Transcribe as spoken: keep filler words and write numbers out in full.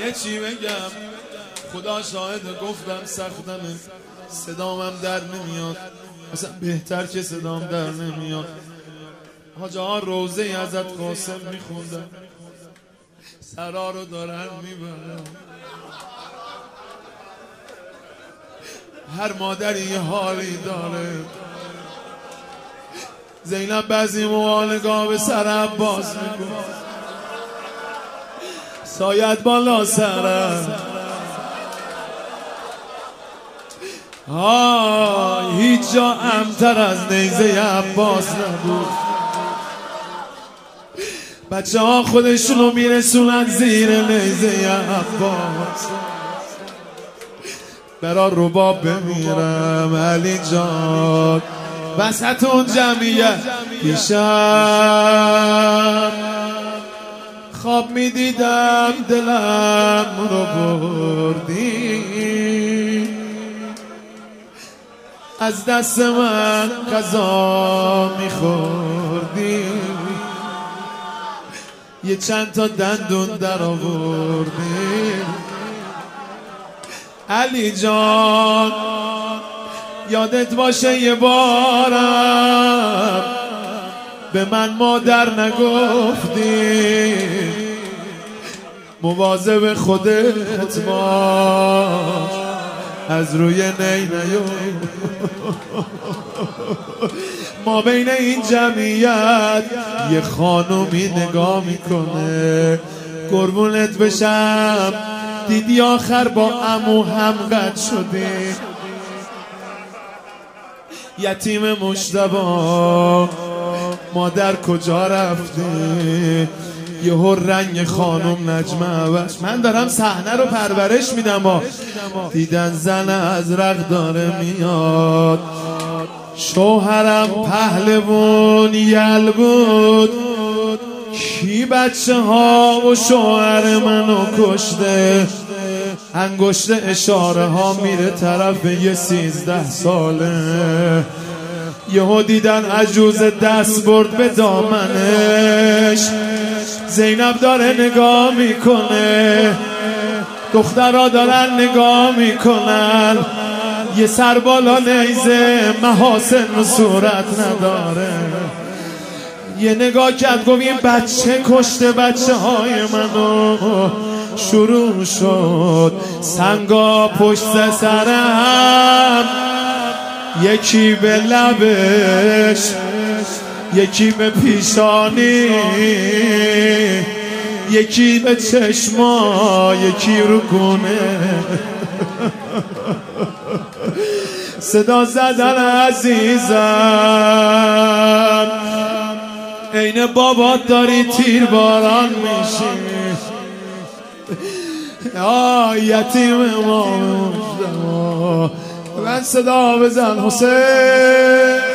یه چی بگم خدا شاهد گفتم سختمه، صدامم در نمیاد، اصلا بهتر که صدام در نمیاد. حاجه ها روزه ای ازت قاسم میخوندن، سرا رو دارن میبرن. هر مادری یه حالی داره. زینب بعضی موقع نگاه به سر عباس میکنه، سایت بالا سرم. آه هیچ جا امتر از نیزه عباس نبود. بچه ها خودشونو میرسونن زیر نیزه عباس. برا رباب بمیرم علی جان وسط اون جمعیت. دیشب خواب میدیدم دلم رو بردی، از دست من قضا میخوردی، یه چند تا دندون در آوردی. علی جان یادت باشه یه بارم به من مادر نگفتی، مواظب خودت باش از روی نی نیو. ما بین این جمعیت یه خانومی نگاه میکنه، قربونت بشم دیدی آخر با عمو هم قد شدی. یتیم مجتبی مادر کجا رفته، یهو رنگ خانم نجمه عوض. من دارم صحنه رو پرورش میدم با دیدن زن ازرق داره میاد. شوهرم پهلوون یل بود، کی بچه ها و شوهر منو کشته. انگشت اشاره ها میره طرف یه سیزده ساله. یهو دیدن عجوز دست برد به دامنش. زینب داره نگاه میکنه، دخترها دارن نگاه میکنن. یه سر بالا نیزه محاسن و صورت نداره. یه نگاه کرد گفت این بچه کشته بچه های منو. شروع شد سنگا پشت سرم، یکی به لبش یکی به پیشانی، یکی به چشما یکی رو گونه. صدا زدن عزیزم عین بابات داری تیر باران میشی. آه یتیم ما من صدا بزن حسین.